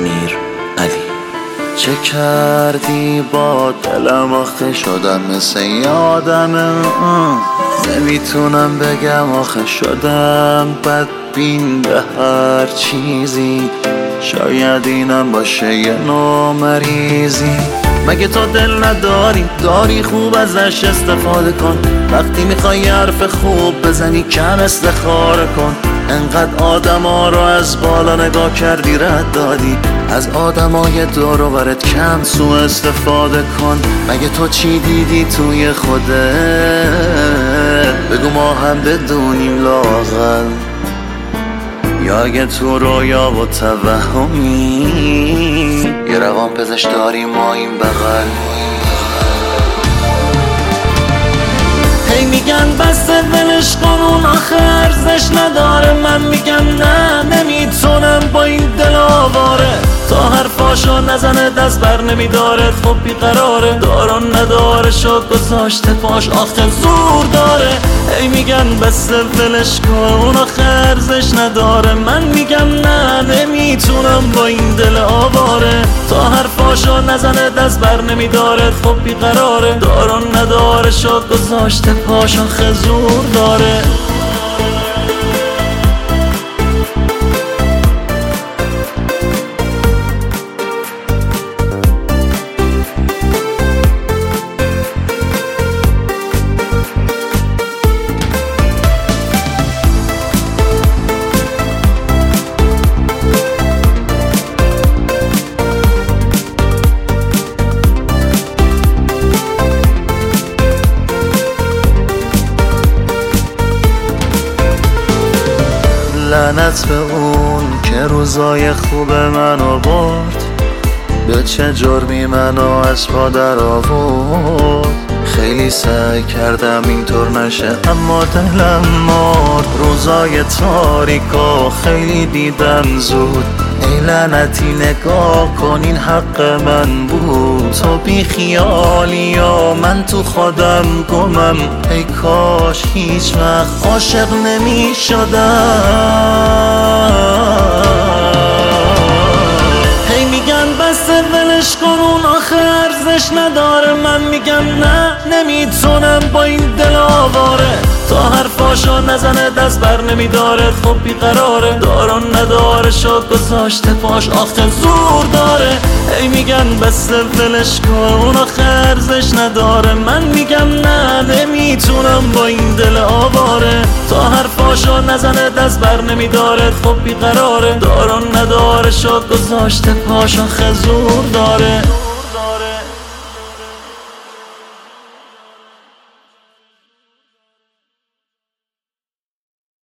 امیر علی. چه کردی با دلم آخه شدم مثل یادمه، نمیتونم بگم آخه شدم بدبین به هر چیزی، شاید اینم باشه یه نوع مریضی. مگه تو دل نداری؟ داری خوب ازش استفاده کن، وقتی میخوای حرف خوب بزنی کم استخاره کن. انقدر آدما رو از بالا نگاه کردی رد دادی، از آدمای دور و برت کم سوء استفاده کن. مگه تو چی دیدی توی خودت؟ بگو ما هم بدونیم لااقل، یا اگه تو رویا و توهمی یه روان پزشک داریم ما این بغل. هی میگن بسته ولش کن اون آخه ارزش نداره، من میگم نه نمیتونم با این دل آواره. تا حرفاشو نزنه دست بر نمیداره، خب بیقراره داران نداره شد گذاشته پاش آخه زور داره. هی میگن بسته ولش کن اون آخه ارزش نداره، من میگم نه نمیتونم با این دل آواره. تا حرفاشو نزنه دست بر نمیداره، خب بیقراره داران نداره شد گذاشته پاش آخه زور داره. لعنت به اون که روزای خوب منو برد، به چه جرمی منو از پا در آورد. خیلی سعی کردم اینطور نشه اما دلم مرد. روزای تاریکو خیلی دیدم زود، ای لعنتی نگاه کن این حق من بود. تو بی خیالی و من تو خودم گمم، ای کاش هیچ وقت عاشق نمی شدم. هی میگن بسته ولش کن اون آخه ارزش نداره، من میگم نه نمیتونم با این دل آواره. تا حرفاشو نزنه دست بر نمیداره، خب بیقراره داران نداره شد گذاشته پاش آخه زور داره. هی میگن بسته ولش کن اون آخه ارزش نداره، من میگم نه نمیتونم با این دل آواره. تا حرفاشو نزنه دست بر نمیداره، خب بیقراره داران نداره شد گذاشته پاش آخه زور داره.